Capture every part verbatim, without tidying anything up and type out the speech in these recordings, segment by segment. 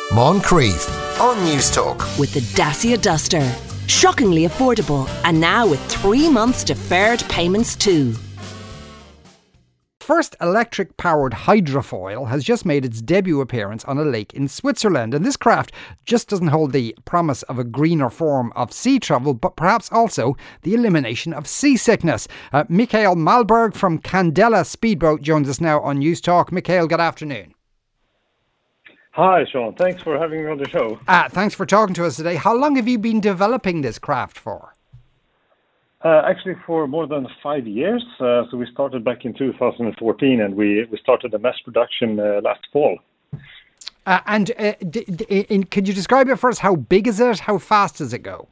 Moncrief on News Talk. With the Dacia Duster. Shockingly affordable, and now with three months deferred payments too. First electric-powered hydrofoil has just made its debut appearance on a lake in Switzerland, and this craft just doesn't hold the promise of a greener form of sea travel, but perhaps also the elimination of seasickness. Uh, Mikael Malberg from Candela Speedboat joins us now on News Talk. Mikael, good afternoon. Hi, Sean. Thanks for having me on the show. Uh, thanks for talking to us today. How long have you been developing this craft for? Uh, actually, for more than five years. Uh, so we started back in two thousand fourteen, and we, we started the mass production uh, last fall. Uh, and uh, d- d- in, could you describe it for us? How big is it? How fast does it go?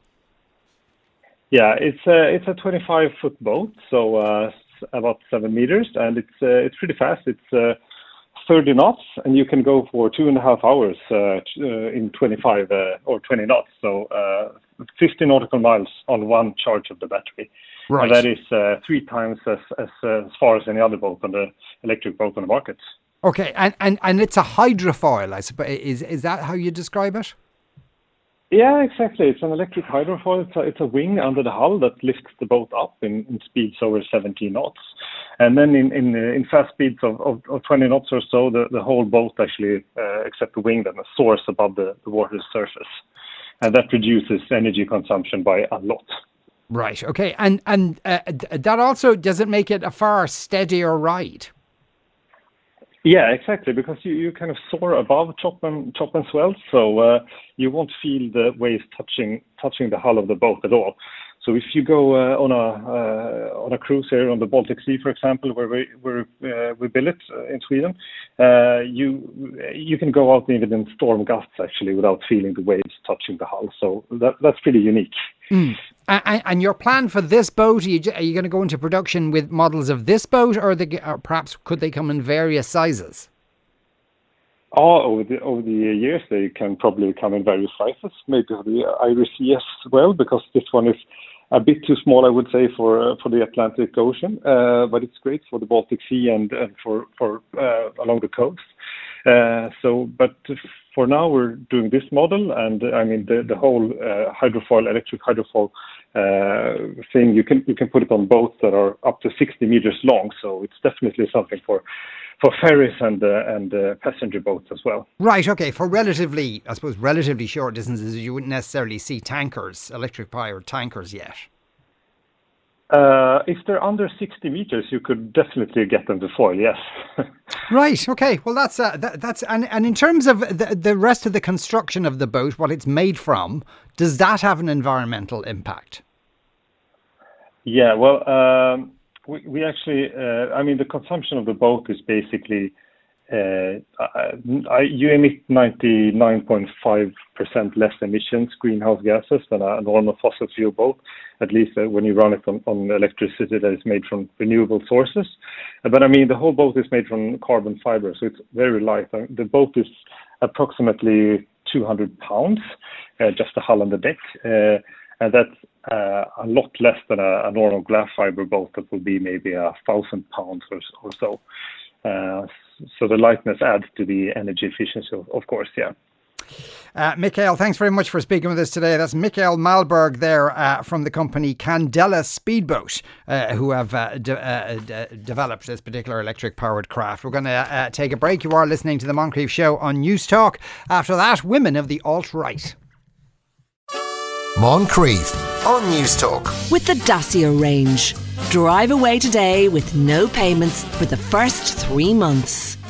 Yeah, it's a it's a twenty-five foot boat, so uh, about seven meters, and it's uh, it's pretty fast. It's uh, thirty knots, and you can go for two and a half hours uh, uh, in twenty-five uh, or twenty knots. So uh, fifty nautical miles on one charge of the battery. Right. And that is uh, three times as as, uh, as far as any other boat on the electric boat on the market. Okay, and, and, and it's a hydrofoil, I suppose. Is is that how you describe it? Yeah, exactly. It's an electric hydrofoil. It's a, it's a wing under the hull that lifts the boat up in, in speeds over seventeen knots. And then in in, uh, in fast speeds of, of, of twenty knots or so, the, the whole boat actually, uh, except the wing, then soars above the, the water's surface. And that reduces energy consumption by a lot. Right, okay. And, and uh, that also, does it make it a far steadier ride? Yeah, exactly, because you, you kind of soar above chop and, chop and swell, so uh, you won't feel the waves touching touching the hull of the boat at all. So if you go uh, on a uh, on a cruise here on the Baltic Sea, for example, where we where uh, we build it uh, in Sweden, uh, you you can go out even in storm gusts actually without feeling the waves touching the hull. So that that's pretty unique. Mm. And, and your plan for this boat, are you, are you going to go into production with models of this boat, or, the, or perhaps could they come in various sizes? Oh, over the over the years, they can probably come in various sizes. Maybe the Iris Sea as well, because this one is a bit too small, I would say, for uh, for the Atlantic Ocean. Uh, but it's great for the Baltic Sea and, and for for uh, along the coast. Uh, so, but for now, we're doing this model, and uh, I mean the the whole uh, hydrofoil, electric hydrofoil uh, thing. You can you can put it on boats that are up to sixty meters long. So it's definitely something for. For ferries and uh, and uh, passenger boats as well. Right, okay. For relatively, I suppose, relatively short distances, you wouldn't necessarily see tankers, electric-powered tankers yet. Uh, if they're under sixty meters, you could definitely get them to foil, yes. Right, okay. Well, that's, uh, that, that's and, and in terms of the, the rest of the construction of the boat, what it's made from, does that have an environmental impact? Yeah, well... Um, We, we actually, uh, I mean, the consumption of the boat is basically, uh, I, you emit ninety-nine point five percent less emissions, greenhouse gases, than a normal fossil fuel boat, at least uh, when you run it on, on electricity that is made from renewable sources. But I mean, the whole boat is made from carbon fiber, so it's very light. The boat is approximately two hundred pounds, uh, just the hull and the deck. Uh, And that's uh, a lot less than a, a normal glass fiber boat that would be maybe a thousand pounds or, or so. Uh, so the lightness adds to the energy efficiency, of, of course, yeah. Uh, Mikael, thanks very much for speaking with us today. That's Mikael Malberg there uh, from the company Candela Speedboat, uh, who have uh, de- uh, de- developed this particular electric-powered craft. We're going to uh, take a break. You are listening to The Moncrief Show on News Talk. After that, women of the alt-right. Moncrief on News Talk. With the Dacia range. Drive away today with no payments for the first three months.